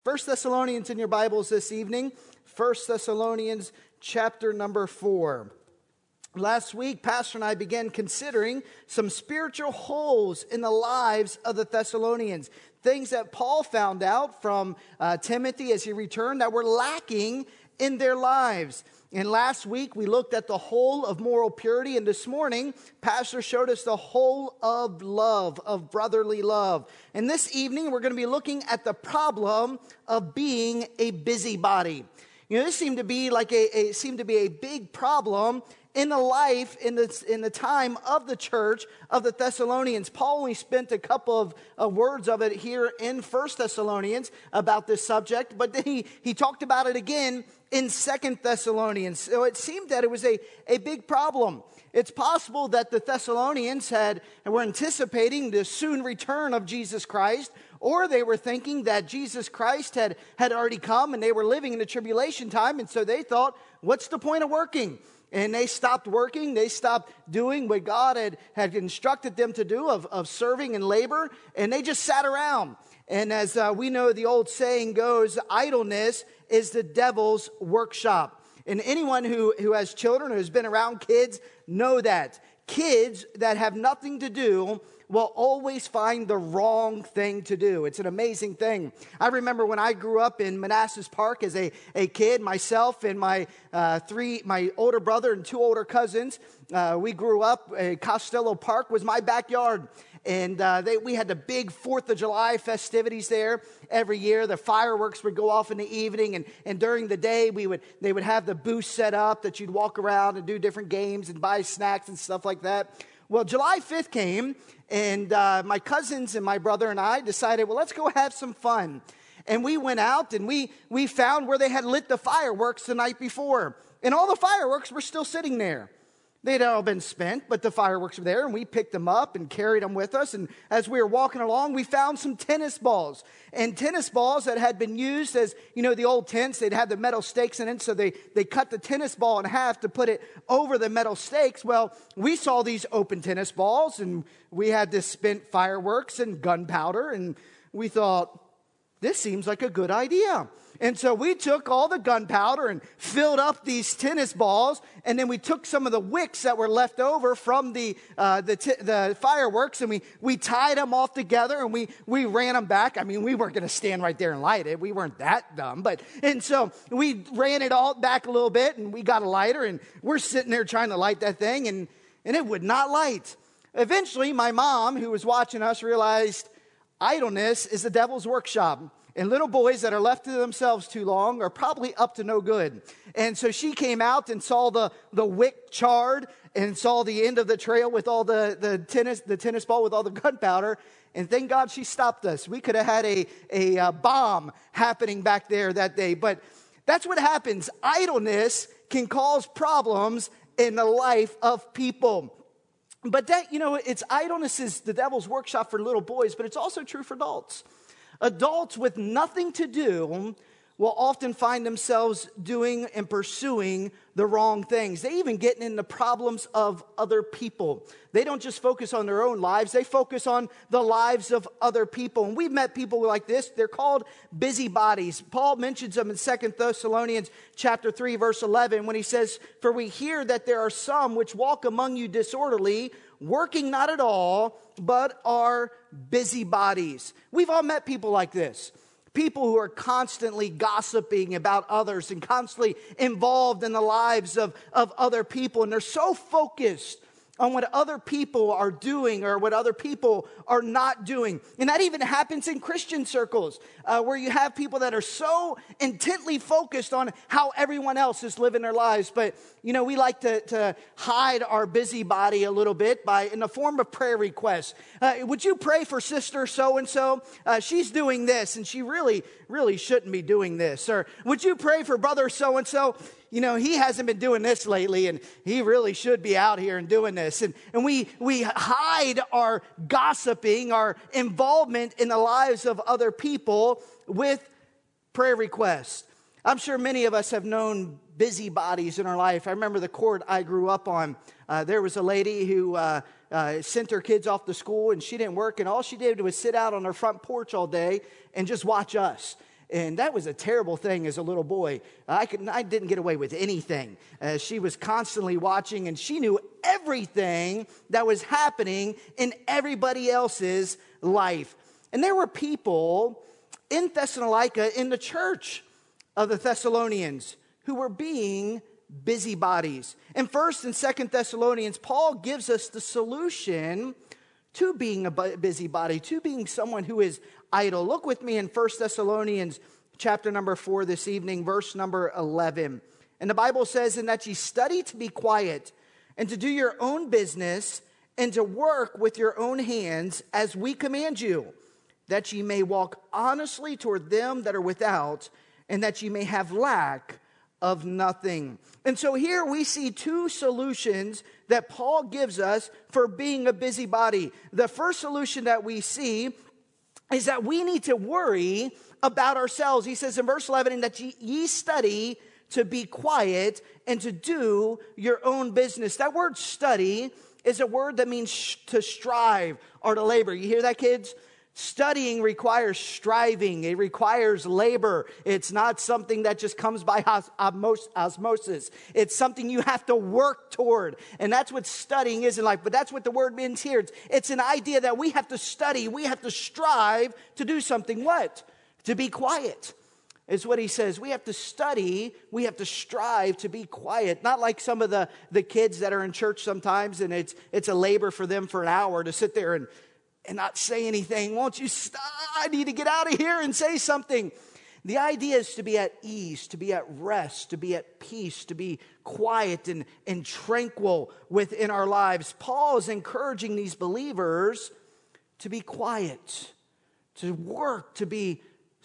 First Thessalonians in your Bibles this evening. First Thessalonians chapter number 4. Last week, Pastor and I began considering some spiritual holes in the lives of the Thessalonians. Things that Paul found out from Timothy as he returned that were lacking in their lives. And last week, we looked at the whole of moral purity. And this morning, Pastor showed us the whole of love, of brotherly love. And this evening, we're going to be looking at the problem of being a busybody. You know, this seemed to be like a big problem in the life, in the time of the church of the Thessalonians. Paul only spent a couple of words of it here in First Thessalonians about this subject, but then he talked about it again in Second Thessalonians. So it seemed that it was a big problem. It's possible that the Thessalonians were anticipating the soon return of Jesus Christ, or they were thinking that Jesus Christ had already come and they were living in the tribulation time, and so they thought, what's the point of working? And they stopped working. They stopped doing what God had instructed them to do of serving and labor. And they just sat around. And as we know, the old saying goes, idleness is the devil's workshop. And anyone who has children, who has been around kids, know that. Kids that have nothing to do will always find the wrong thing to do. It's an amazing thing. I remember when I grew up in Manassas Park as a kid, myself and my older brother and two older cousins, we grew up, Costello Park was my backyard. And we had the big 4th of July festivities there every year. The fireworks would go off in the evening, and during the day they would have the booth set up that you'd walk around and do different games and buy snacks and stuff like that. Well, July 5th came, and my cousins and my brother and I decided, well, let's go have some fun. And we went out, and we found where they had lit the fireworks the night before. And all the fireworks were still sitting there. They'd all been spent, but the fireworks were there, and we picked them up and carried them with us. And as we were walking along, we found some tennis balls. And tennis balls that had been used as, you know, the old tents, they'd have the metal stakes in it, so they cut the tennis ball in half to put it over the metal stakes. Well, we saw these open tennis balls, and we had this spent fireworks and gunpowder, and we thought, this seems like a good idea. And so we took all the gunpowder and filled up these tennis balls, and then we took some of the wicks that were left over from the fireworks, and we tied them off together, and we ran them back. I mean, we weren't going to stand right there and light it. We weren't that dumb. And so we ran it all back a little bit, and we got a lighter, and we're sitting there trying to light that thing, and it would not light. Eventually, my mom, who was watching us, realized idleness is the devil's workshop. And little boys that are left to themselves too long are probably up to no good. And so she came out and saw the wick charred and saw the end of the trail with all the tennis ball with all the gunpowder. And thank God she stopped us. We could have had a bomb happening back there that day. But that's what happens. Idleness can cause problems in the life of people. But that, you know, idleness is the devil's workshop for little boys, but it's also true for adults. Adults with nothing to do will often find themselves doing and pursuing the wrong things. They even get into problems of other people. They don't just focus on their own lives. They focus on the lives of other people. And we've met people like this. They're called busybodies. Paul mentions them in 2 Thessalonians chapter 3, verse 11, when he says, "For we hear that there are some which walk among you disorderly, working not at all, but are busybodies." We've all met people like this. People who are constantly gossiping about others and constantly involved in the lives of other people. And they're so focused on what other people are doing or what other people are not doing. And that even happens in Christian circles, where you have people that are so intently focused on how everyone else is living their lives. But, you know, we like to hide our busybody a little bit in the form of prayer requests. Would you pray for sister so-and-so? She's doing this, and she really, really shouldn't be doing this. Or would you pray for brother so-and-so? You know, he hasn't been doing this lately, and he really should be out here and doing this. And we hide our gossiping, our involvement in the lives of other people with prayer requests. I'm sure many of us have known busybodies in our life. I remember the court I grew up on. There was a lady who sent her kids off to school, and she didn't work, and all she did was sit out on her front porch all day and just watch us. And that was a terrible thing as a little boy. I didn't get away with anything. She was constantly watching, and she knew everything that was happening in everybody else's life. And there were people in Thessalonica, in the church of the Thessalonians, who were being busybodies. In 1st and 2nd Thessalonians, Paul gives us the solution to being a busybody, to being someone who is idle. Look with me in 1 Thessalonians chapter number 4 this evening, verse number 11. And the Bible says, "And that ye study to be quiet, and to do your own business, and to work with your own hands, as we command you, that ye may walk honestly toward them that are without, and that ye may have lack of nothing." And so here we see two solutions that Paul gives us for being a busybody. The first solution that we see is that we need to worry about ourselves. He says in verse 11, "And that ye study to be quiet and to do your own business." That word study is a word that means to strive or to labor. You hear that, kids? Studying requires striving. It requires labor. It's not something that just comes by osmosis. It's something you have to work toward. And that's what studying is in life. But that's what the word means here. It's an idea that we have to study. We have to strive to do something. What? To be quiet is what he says. We have to study. We have to strive to be quiet. Not like some of the kids that are in church sometimes, and it's a labor for them for an hour to sit there and not say anything. Won't you stop? I need to get out of here and say something. The idea is to be at ease, to be at rest, to be at peace, to be quiet and tranquil within our lives. Paul is encouraging these believers to be quiet, to work, to be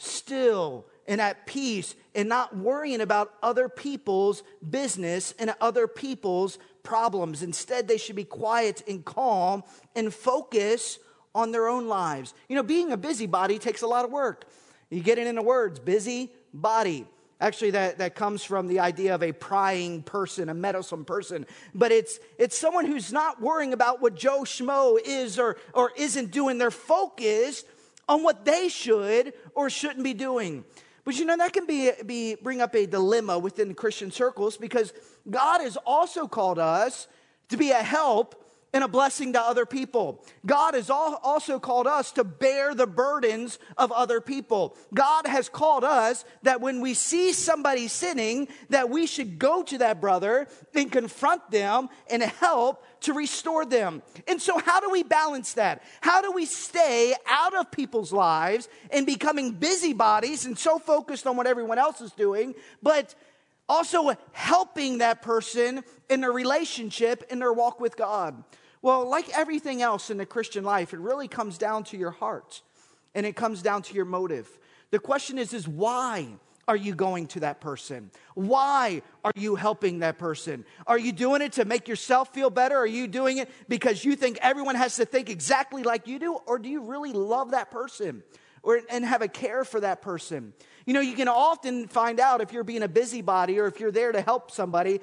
still and at peace, and not worrying about other people's business and other people's problems. Instead, they should be quiet and calm and focus on their own lives. You know, being a busybody takes a lot of work. You get it in the words, busy body. Actually, that comes from the idea of a prying person, a meddlesome person. But it's someone who's not worrying about what Joe Schmo is or isn't doing. They're focused on what they should or shouldn't be doing. But you know, that can bring up a dilemma within Christian circles, because God has also called us to be a help and a blessing to other people. God has also called us to bear the burdens of other people. God has called us that when we see somebody sinning, that we should go to that brother and confront them and help to restore them. And so how do we balance that? How do we stay out of people's lives and becoming busybodies and so focused on what everyone else is doing, but also helping that person in their relationship, in their walk with God? Well, like everything else in the Christian life, it really comes down to your heart, and it comes down to your motive. The question is why are you going to that person? Why are you helping that person? Are you doing it to make yourself feel better? Are you doing it because you think everyone has to think exactly like you do? Or do you really love that person and have a care for that person? You know, you can often find out if you're being a busybody or if you're there to help somebody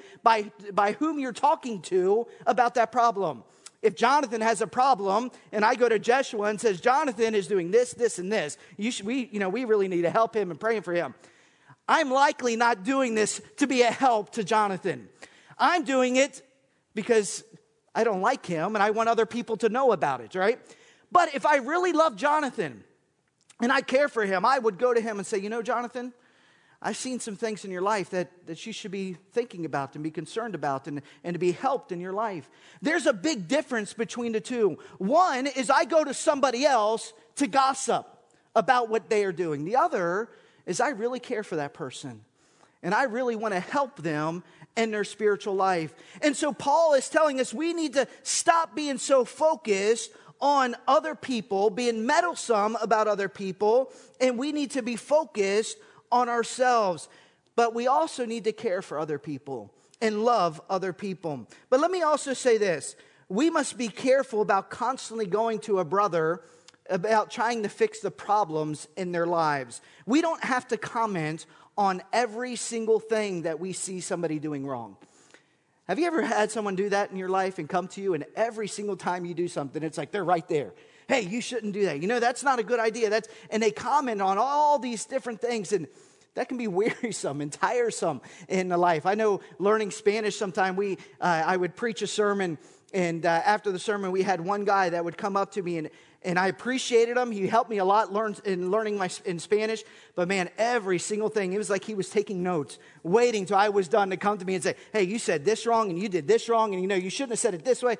by whom you're talking to about that problem. If Jonathan has a problem and I go to Jeshua and says, Jonathan is doing this, this, and this, we really need to help him and praying for him. I'm likely not doing this to be a help to Jonathan. I'm doing it because I don't like him and I want other people to know about it, right? But if I really love Jonathan and I care for him, I would go to him and say, you know, Jonathan, I've seen some things in your life that you should be thinking about and be concerned about and to be helped in your life. There's a big difference between the two. One is I go to somebody else to gossip about what they are doing. The other is I really care for that person and I really want to help them in their spiritual life. And so Paul is telling us we need to stop being so focused on other people, being meddlesome about other people, and we need to be focused on ourselves. But we also need to care for other people and love other people. But let me also say this. We must be careful about constantly going to a brother about trying to fix the problems in their lives. We don't have to comment on every single thing that we see somebody doing wrong. Have you ever had someone do that in your life and come to you, and every single time you do something, it's like they're right there. hey, you shouldn't do that. That's not a good idea. And they comment on all these different things, and that can be wearisome and tiresome in the life. I know learning Spanish sometime, I would preach a sermon, and after the sermon, we had one guy that would come up to me, and I appreciated him. He helped me a lot in learning in Spanish. But man, every single thing, it was like he was taking notes, waiting till I was done to come to me and say, hey, you said this wrong, and you did this wrong, and you shouldn't have said it this way.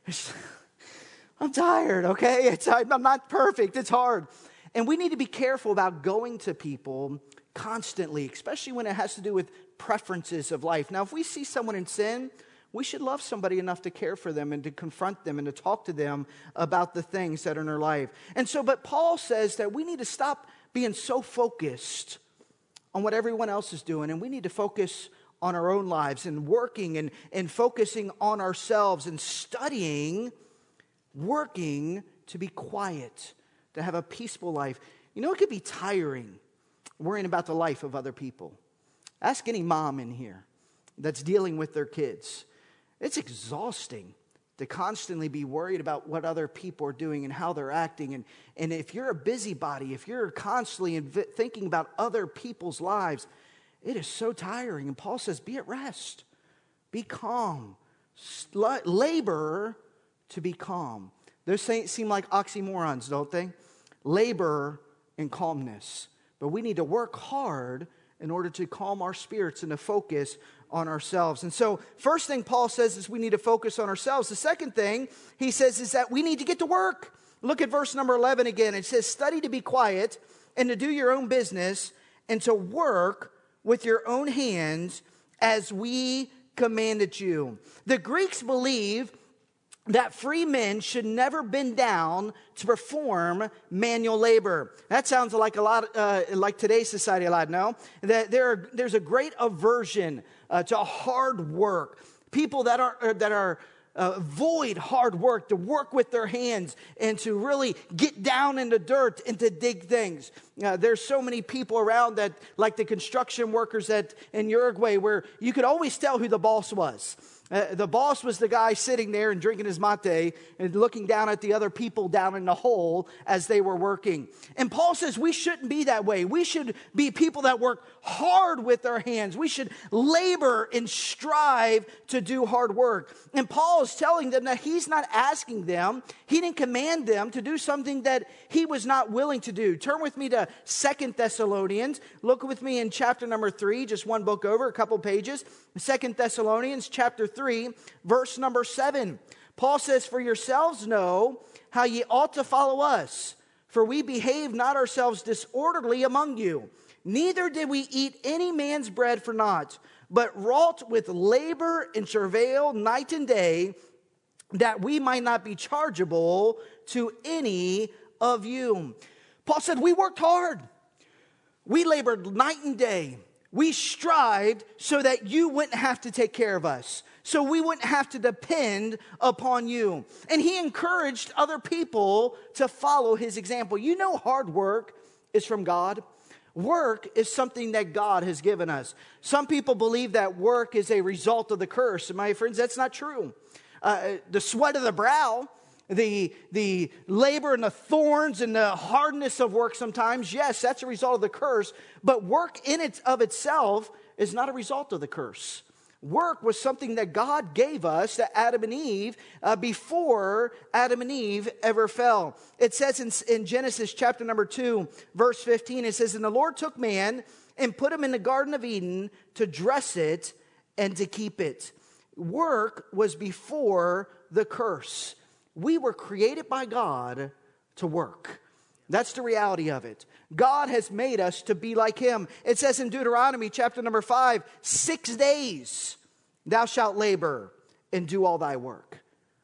I'm tired, okay? I'm not perfect. It's hard. And we need to be careful about going to people constantly, especially when it has to do with preferences of life. Now, if we see someone in sin, we should love somebody enough to care for them and to confront them and to talk to them about the things that are in their life. But Paul says that we need to stop being so focused on what everyone else is doing, and we need to focus on our own lives and working and focusing on ourselves and studying, working to be quiet, to have a peaceful life. It could be tiring worrying about the life of other people. Ask any mom in here that's dealing with their kids. It's exhausting to constantly be worried about what other people are doing and how they're acting. And if you're a busybody, if you're constantly thinking about other people's lives, it is so tiring. And Paul says, be at rest. Be calm. Labor to be calm. Those seem like oxymorons, don't they? Labor and calmness. But we need to work hard in order to calm our spirits and to focus on ourselves. And so, first thing Paul says is we need to focus on ourselves. The second thing he says is that we need to get to work. Look at verse number 11 again. It says, study to be quiet and to do your own business and to work with your own hands as we commanded you. The Greeks believe that free men should never bend down to perform manual labor. That sounds like a lot like today's society a lot, no? That there's a great aversion to hard work. People that are avoid hard work, to work with their hands and to really get down in the dirt and to dig things. There's so many people around that, like the construction workers in Uruguay, where you could always tell who the boss was. The boss was the guy sitting there and drinking his mate and looking down at the other people down in the hole as they were working. And Paul says we shouldn't be that way. We should be people that work hard with our hands. We should labor and strive to do hard work. And Paul is telling them that he's not asking them, he didn't command them to do something that he was not willing to do. Turn with me to 2 Thessalonians. Look with me in chapter number 3, just one book over, a couple pages. 2 Thessalonians chapter 3, verse number 7. Paul says, for yourselves know how ye ought to follow us, for we behave not ourselves disorderly among you. Neither did we eat any man's bread for naught, but wrought with labor and travail night and day, that we might not be chargeable to any of you. Paul said, we worked hard. We labored night and day. We strived so that you wouldn't have to take care of us, so we wouldn't have to depend upon you. And he encouraged other people to follow his example. Hard work is from God. Work is something that God has given us. Some people believe that work is a result of the curse. And my friends, that's not true. The sweat of the brow, the labor and the thorns and the hardness of work sometimes, yes, that's a result of the curse. But work in it of itself is not a result of the curse. Work was something that God gave us to Adam and Eve before Adam and Eve ever fell. It says in Genesis chapter number 2, verse 15, it says, and the Lord took man and put him in the Garden of Eden to dress it and to keep it. Work was before the curse. We were created by God to work. That's the reality of it. God has made us to be like him. It says in Deuteronomy chapter number 5, 6 days thou shalt labor and do all thy work.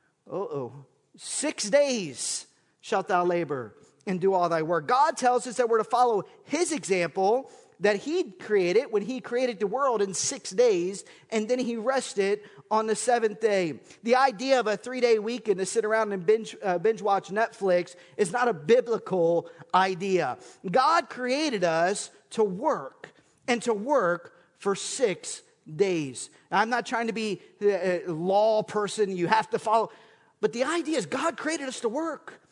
6 days shalt thou labor and do all thy work. God tells us that we're to follow his example that he created when he created the world in 6 days, and then he rested on the seventh day. The idea of a 3-day weekend to sit around and binge watch Netflix is not a biblical idea. God created us to work, and to work for 6 days. Now, I'm not trying to be a law person, you have to follow, but the idea is God created us to work.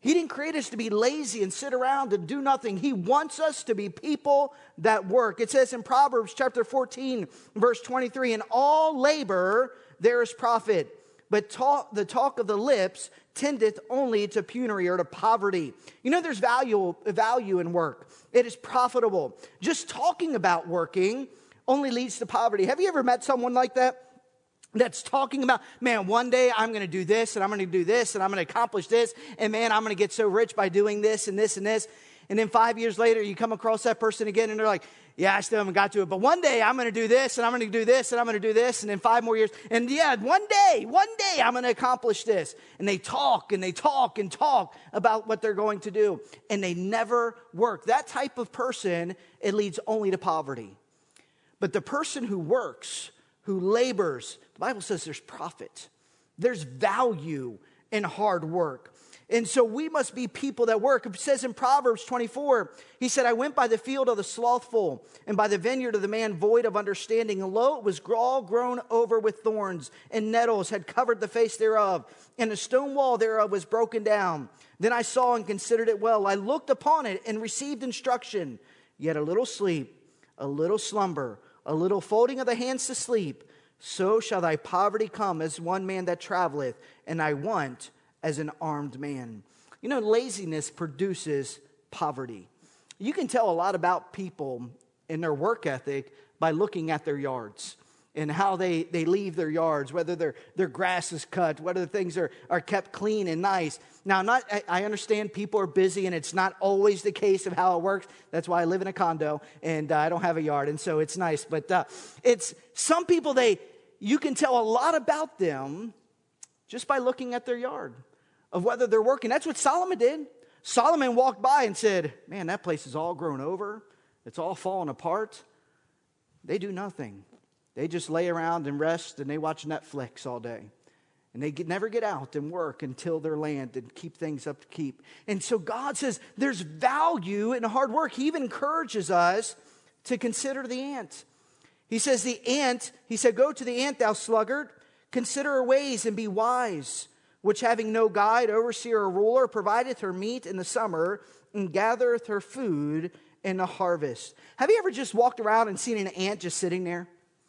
He didn't create us to be lazy and sit around and do nothing. He wants us to be people that work. It says in Proverbs chapter 14, verse 23, in all labor there is profit, but the talk of the lips tendeth only to penury or to poverty. You know, there's value in work. It is profitable. Just talking about working only leads to poverty. Have you ever met someone like that? That's talking about, man, one day I'm going to do this and I'm going to do this and I'm going to accomplish this. And man, I'm going to get so rich by doing this and this and this. And then 5 years later, you come across that person again and they're like, yeah, I still haven't got to it. But one day I'm going to do this and I'm going to do this and I'm going to do this. And then 5 more years. And yeah, one day I'm going to accomplish this. And they talk and they talk and talk about what they're going to do. And they never work. That type of person, it leads only to poverty. But the person who works, who labors, the Bible says there's profit. There's value in hard work. And so we must be people that work. It says in Proverbs 24, he said, I went by the field of the slothful and by the vineyard of the man void of understanding. And lo, it was all grown over with thorns, and nettles had covered the face thereof, and the stone wall thereof was broken down. Then I saw and considered it well. I looked upon it and received instruction. Yet a little sleep, a little slumber, a little folding of the hands to sleep, so shall thy poverty come as one man that traveleth, and thy want as an armed man. You know, laziness produces poverty. You can tell a lot about people and their work ethic by looking at their yards and how they leave their yards, whether their grass is cut, whether the things are kept clean and nice. Now, I understand people are busy and it's not always the case of how it works. That's why I live in a condo and I don't have a yard, and so it's nice. But it's some people, you can tell a lot about them just by looking at their yard, of whether they're working. That's what Solomon did. Solomon walked by and said, man, that place is all grown over. It's all falling apart. They do nothing. They just lay around and rest, and they watch Netflix all day. And they never get out and work until their land and keep things up to keep. And so God says there's value in hard work. He even encourages us to consider the ant. He says the ant, he said, go to the ant, thou sluggard, consider her ways and be wise, which having no guide, overseer, or ruler, provideth her meat in the summer and gathereth her food in the harvest. Have you ever just walked around and seen an ant just sitting there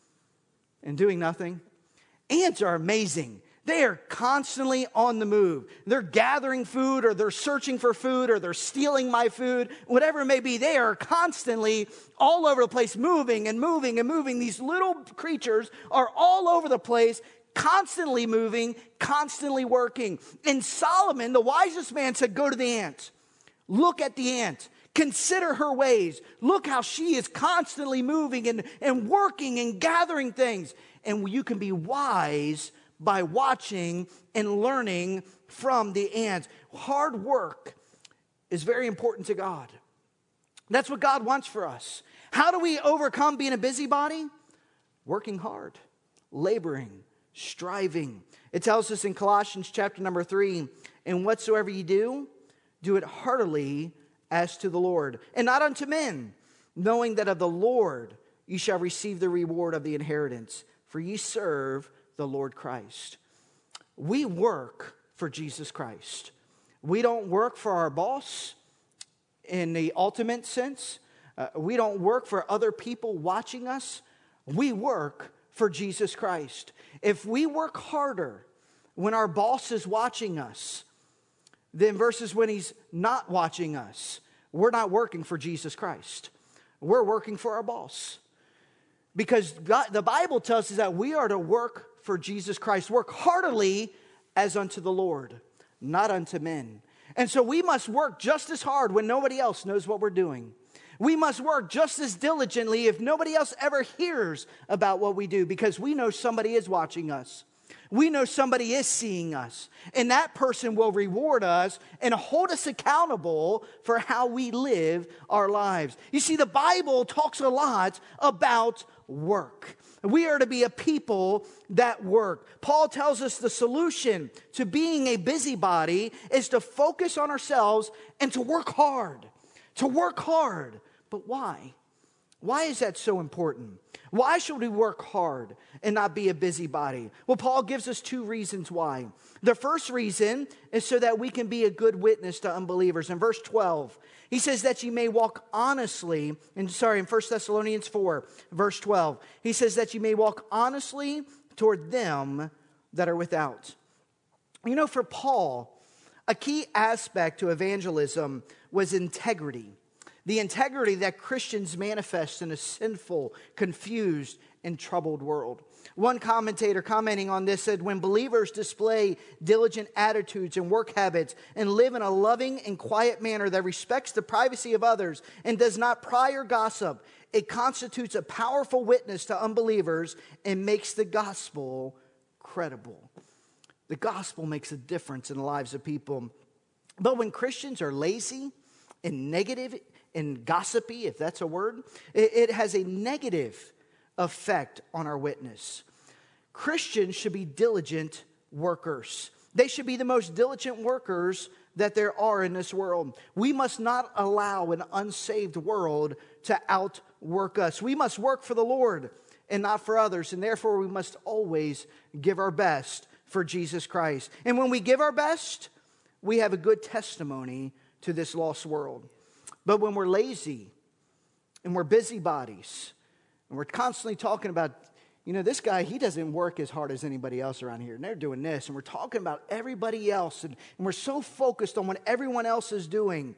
and doing nothing? Ants are amazing. They are constantly on the move. They're gathering food, or they're searching for food, or they're stealing my food, whatever it may be. They are constantly all over the place, moving and moving and moving. These little creatures are all over the place, constantly moving, constantly working. And Solomon, the wisest man, said, go to the ant. Look at the ant. Consider her ways. Look how she is constantly moving and working and gathering things. And you can be wise by watching and learning from the ants. Hard work is very important to God. That's what God wants for us. How do we overcome being a busybody? Working hard, laboring, striving. It tells us in Colossians chapter number 3, and whatsoever ye do, do it heartily as to the Lord, and not unto men, knowing that of the Lord ye shall receive the reward of the inheritance, for ye serve the Lord Christ. We work for Jesus Christ. We don't work for our boss in the ultimate sense. We don't work for other people watching us. We work for Jesus Christ. If we work harder when our boss is watching us than versus when he's not watching us, we're not working for Jesus Christ. We're working for our boss. Because God, the Bible tells us that we are to work for Jesus Christ. Work heartily as unto the Lord, not unto men. And so we must work just as hard when nobody else knows what we're doing. We must work just as diligently if nobody else ever hears about what we do, because we know somebody is watching us. We know somebody is seeing us, and that person will reward us and hold us accountable for how we live our lives. You see, the Bible talks a lot about work. We are to be a people that work. Paul tells us the solution to being a busybody is to focus on ourselves and to work hard. To work hard. But why? Why is that so important? Why should we work hard and not be a busybody? Well, Paul gives us two reasons why. The first reason is so that we can be a good witness to unbelievers. In verse 12, he says that you may walk honestly. In 1 Thessalonians 4, verse 12, he says that you may walk honestly toward them that are without. You know, for Paul, a key aspect to evangelism was integrity. The integrity that Christians manifest in a sinful, confused, and troubled world. One commentator commenting on this said, when believers display diligent attitudes and work habits and live in a loving and quiet manner that respects the privacy of others and does not pry or gossip, it constitutes a powerful witness to unbelievers and makes the gospel credible. The gospel makes a difference in the lives of people. But when Christians are lazy and negative and gossipy, if that's a word, it has a negative effect on our witness. Christians should be diligent workers. They should be the most diligent workers that there are in this world. We must not allow an unsaved world to outwork us. We must work for the Lord and not for others, and therefore we must always give our best for Jesus Christ. And when we give our best, we have a good testimony to this lost world. But when we're lazy and we're busybodies and we're constantly talking about, you know, this guy, he doesn't work as hard as anybody else around here, and they're doing this, and we're talking about everybody else, and we're so focused on what everyone else is doing,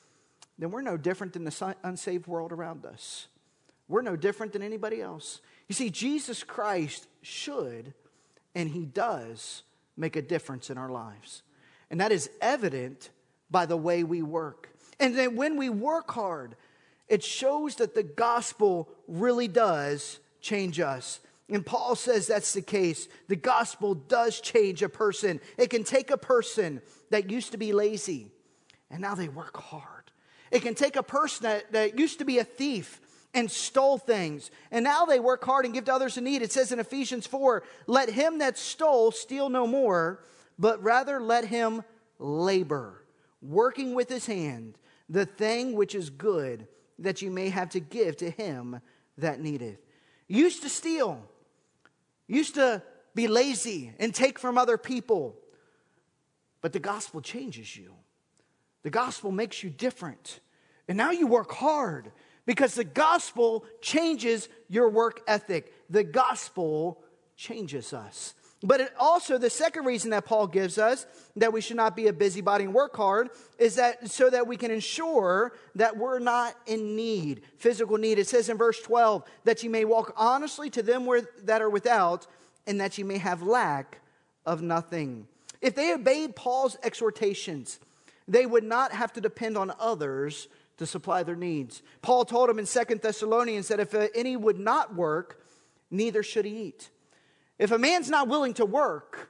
then we're no different than the unsaved world around us. We're no different than anybody else. You see, Jesus Christ should, and he does, make a difference in our lives. And that is evident by the way we work. And then when we work hard, it shows that the gospel really does change us. And Paul says that's the case. The gospel does change a person. It can take a person that used to be lazy, and now they work hard. It can take a person that used to be a thief and stole things, and now they work hard and give to others in need. It says in Ephesians 4, let him that stole steal no more, but rather let him labor, working with his hand, the thing which is good, that you may have to give to him that needeth. Used to steal, used to be lazy and take from other people. But the gospel changes you. The gospel makes you different. And now you work hard because the gospel changes your work ethic. The gospel changes us. But it also, the second reason that Paul gives us that we should not be a busybody and work hard is that so that we can ensure that we're not in need, physical need. It says in verse 12 that you may walk honestly to them that are without, and that you may have lack of nothing. If they obeyed Paul's exhortations, they would not have to depend on others to supply their needs. Paul told them in 2 Thessalonians that if any would not work, neither should he eat. If a man's not willing to work,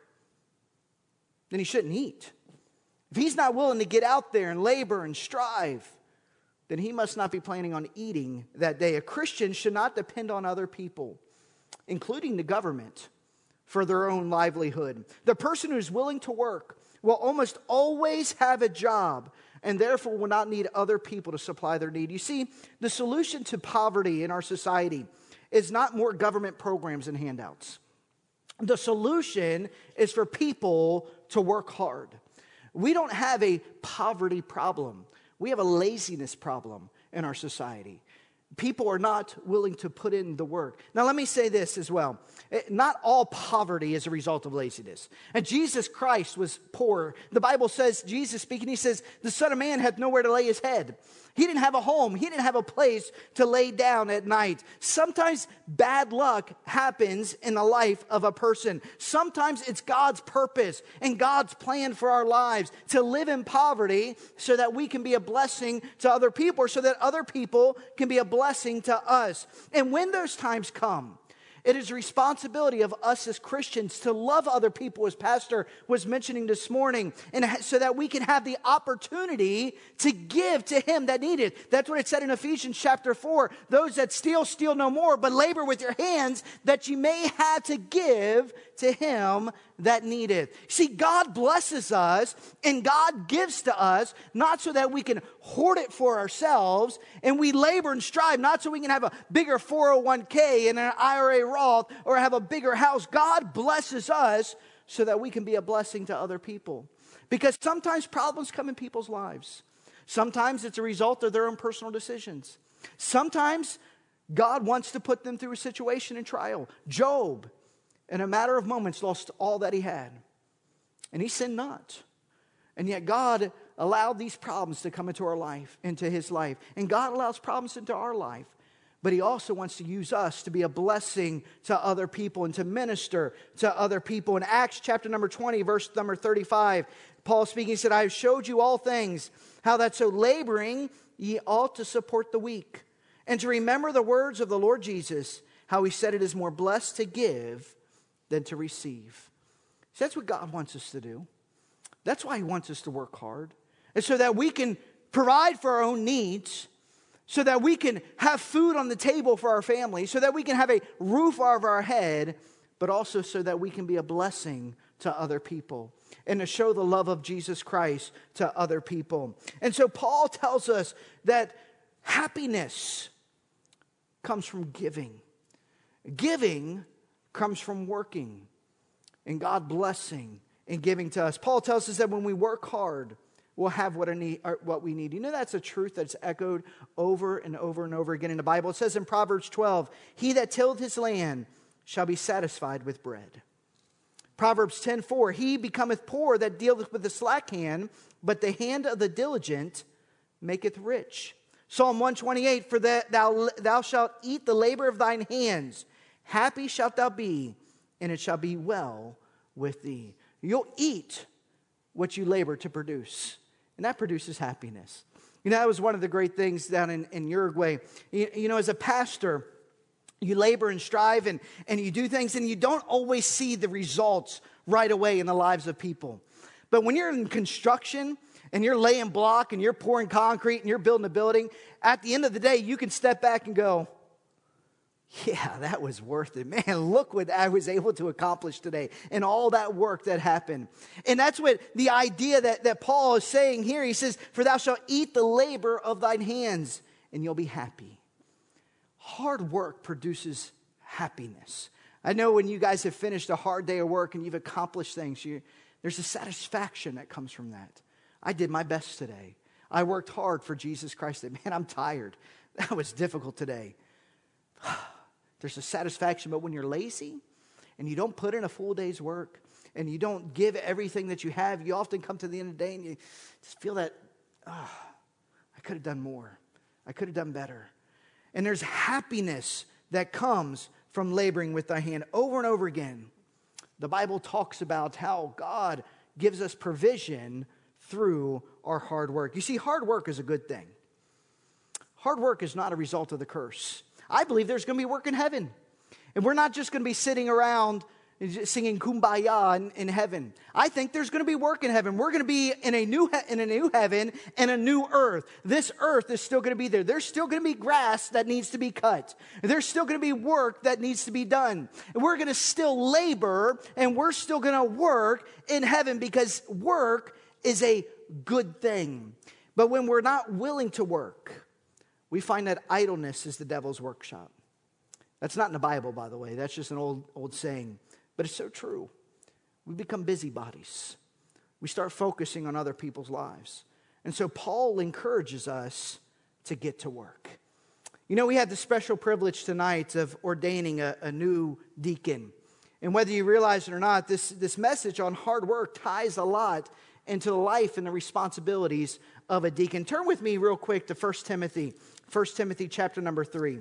then he shouldn't eat. If he's not willing to get out there and labor and strive, then he must not be planning on eating that day. A Christian should not depend on other people, including the government, for their own livelihood. The person who's willing to work will almost always have a job and therefore will not need other people to supply their need. You see, the solution to poverty in our society is not more government programs and handouts. The solution is for people to work hard. We don't have a poverty problem. We have a laziness problem in our society. People are not willing to put in the work. Now, let me say this as well. Not all poverty is a result of laziness. And Jesus Christ was poor. The Bible says, Jesus speaking, he says, the Son of Man hath nowhere to lay his head. He didn't have a home. He didn't have a place to lay down at night. Sometimes bad luck happens in the life of a person. Sometimes it's God's purpose and God's plan for our lives to live in poverty so that we can be a blessing to other people, or so that other people can be a blessing to us. And when those times come, it is a responsibility of us as Christians to love other people, as Pastor was mentioning this morning, and so that we can have the opportunity to give to him that needed. That's what it said in Ephesians chapter 4. Those that steal, steal no more, but labor with your hands that you may have to give to him that needeth. See, God blesses us and God gives to us, not so that we can hoard it for ourselves, and we labor and strive, not so we can have a bigger 401k and an IRA Roth or have a bigger house. God blesses us so that we can be a blessing to other people. Because sometimes problems come in people's lives. Sometimes it's a result of their own personal decisions. Sometimes God wants to put them through a situation and trial. Job, in a matter of moments, lost all that he had. And he sinned not. And yet God allowed these problems to come into our life, into his life. And God allows problems into our life. But he also wants to use us to be a blessing to other people and to minister to other people. In Acts chapter number 20, verse number 35, Paul speaking, he said, I have showed you all things, how that so laboring ye ought to support the weak, and to remember the words of the Lord Jesus, how he said it is more blessed to give than to receive. So that's what God wants us to do. That's why he wants us to work hard. And so that we can provide for our own needs, so that we can have food on the table for our family, so that we can have a roof over our head, but also so that we can be a blessing to other people and to show the love of Jesus Christ to other people. And so Paul tells us that happiness comes from giving. Giving comes from working, and God blessing and giving to us. Paul tells us that when we work hard, we'll have what we need. You know, that's a truth that's echoed over and over and over again in the Bible. It says in Proverbs 12, he that tilleth his land shall be satisfied with bread. Proverbs 10:4, he becometh poor that dealeth with the slack hand, but the hand of the diligent maketh rich. Psalm 128, for that thou shalt eat the labor of thine hands. Happy shalt thou be, and it shall be well with thee. You'll eat what you labor to produce, and that produces happiness. You know, that was one of the great things down in Uruguay. You know, as a pastor, you labor and strive and you do things, and you don't always see the results right away in the lives of people. But when you're in construction and you're laying block and you're pouring concrete and you're building a building, at the end of the day, you can step back and go, yeah, that was worth it. Man, look what I was able to accomplish today and all that work that happened. And that's what the idea that Paul is saying here. He says, for thou shalt eat the labor of thine hands and you'll be happy. Hard work produces happiness. I know when you guys have finished a hard day of work and you've accomplished things, there's a satisfaction that comes from that. I did my best today. I worked hard for Jesus Christ. Man, I'm tired. That was difficult today. There's a satisfaction, but when you're lazy and you don't put in a full day's work and you don't give everything that you have, you often come to the end of the day and you just feel that, I could have done more. I could have done better. And there's happiness that comes from laboring with thy hand. Over and over again, the Bible talks about how God gives us provision through our hard work. You see, hard work is a good thing. Hard work is not a result of the curse. I believe there's going to be work in heaven. And we're not just going to be sitting around singing kumbaya in heaven. I think there's going to be work in heaven. We're going to be in a new heaven and a new earth. This earth is still going to be there. There's still going to be grass that needs to be cut. There's still going to be work that needs to be done. And we're going to still labor and we're still going to work in heaven because work is a good thing. But when we're not willing to work, we find that idleness is the devil's workshop. That's not in the Bible, by the way. That's just an old saying. But it's so true. We become busybodies. We start focusing on other people's lives. And so Paul encourages us to get to work. You know, we had the special privilege tonight of ordaining a new deacon. And whether you realize it or not, this message on hard work ties a lot into the life and the responsibilities of a deacon. Turn with me real quick to 1 Timothy. 1 Timothy chapter number 3.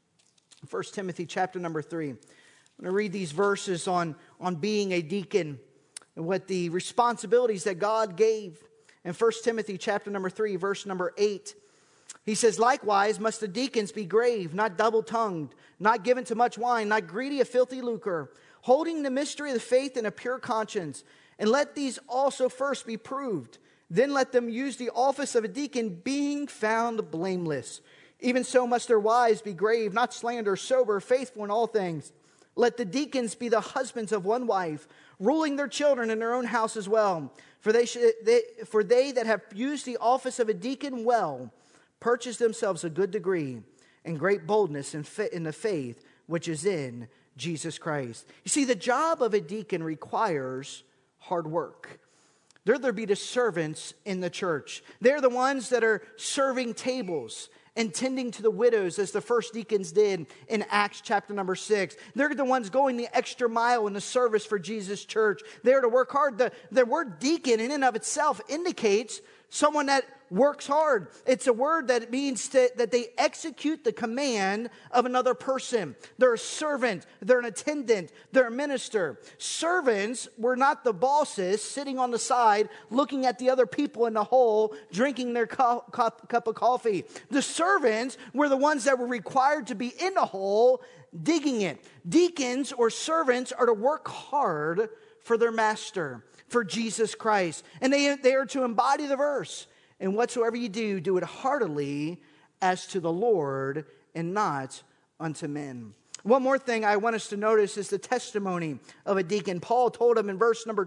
1 Timothy chapter number 3. I'm going to read these verses on being a deacon and what the responsibilities that God gave. In 1 Timothy chapter number 3, verse number 8, he says, likewise must the deacons be grave, not double-tongued, not given to much wine, not greedy of filthy lucre, holding the mystery of the faith in a pure conscience. And let these also first be proved. Then let them use the office of a deacon, being found blameless. Even so must their wives be grave, not slanderers, sober, faithful in all things. Let the deacons be the husbands of one wife, ruling their children in their own house as well. For they that have used the office of a deacon well, purchase themselves a good degree and great boldness in the faith which is in Jesus Christ. You see, the job of a deacon requires hard work. They're there to be the servants in the church. They're the ones that are serving tables and tending to the widows as the first deacons did in Acts chapter number 6. They're the ones going the extra mile in the service for Jesus' church. They're to work hard. The word deacon in and of itself indicates someone that works hard. It's a word that means that they execute the command of another person. They're a servant. They're an attendant. They're a minister. Servants were not the bosses sitting on the side looking at the other people in the hole drinking their cup of coffee. The servants were the ones that were required to be in the hole digging it. Deacons or servants are to work hard for their master, for Jesus Christ. And they are to embody the verse. And whatsoever you do, do it heartily as to the Lord and not unto men. One more thing I want us to notice is the testimony of a deacon. Paul told him in verse number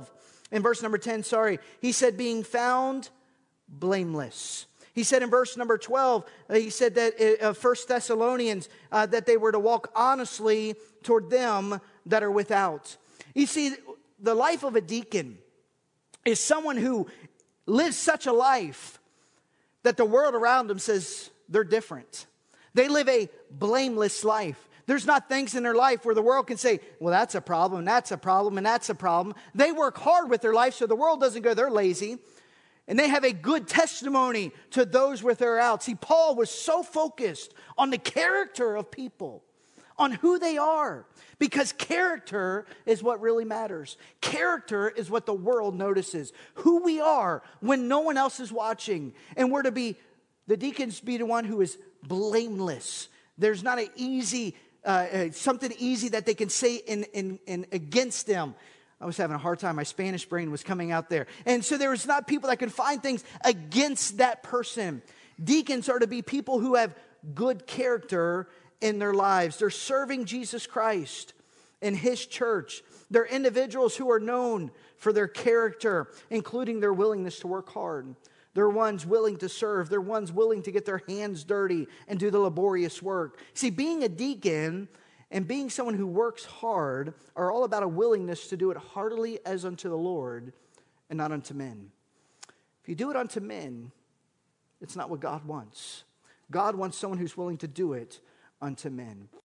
10, he said, being found blameless. He said in verse number 12, he said that 1 Thessalonians, that they were to walk honestly toward them that are without. You see, the life of a deacon is someone who lives such a life that the world around them says they're different. They live a blameless life. There's not things in their life where the world can say, well, that's a problem, that's a problem, and that's a problem. They work hard with their life so the world doesn't go, they're lazy. And they have a good testimony to those with their out. See, Paul was so focused on the character of people, on who they are, because character is what really matters. Character is what the world notices. Who we are when no one else is watching. And we're to be, the deacons be the one who is blameless. There's not an easy, something easy that they can say in against them. I was having a hard time. My Spanish brain was coming out there. And so there was not people that could find things against that person. Deacons are to be people who have good character in their lives. They're serving Jesus Christ in His church. They're individuals who are known for their character, including their willingness to work hard. They're ones willing to serve. They're ones willing to get their hands dirty and do the laborious work. See, being a deacon and being someone who works hard are all about a willingness to do it heartily as unto the Lord and not unto men. If you do it unto men, it's not what God wants. God wants someone who's willing to do it unto men.